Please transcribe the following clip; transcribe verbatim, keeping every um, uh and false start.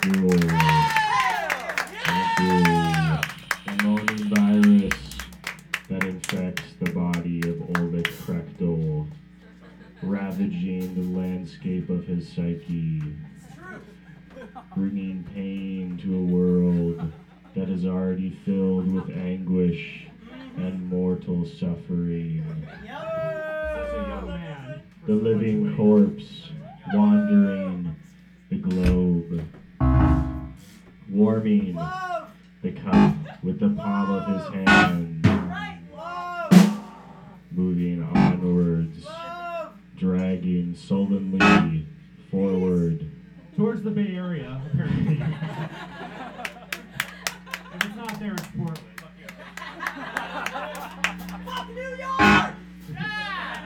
Cool. Thank you. The moaning virus that infects the body of Ulrich Krechtel, ravaging the landscape of his psyche, bringing pain to a world that is already filled with anguish and mortal suffering. The living corpse wandering the globe, warming the cup with the palm of his hand, moving onwards, dragging sullenly forward. Towards the Bay Area, apparently. If it's not there, it's Portland.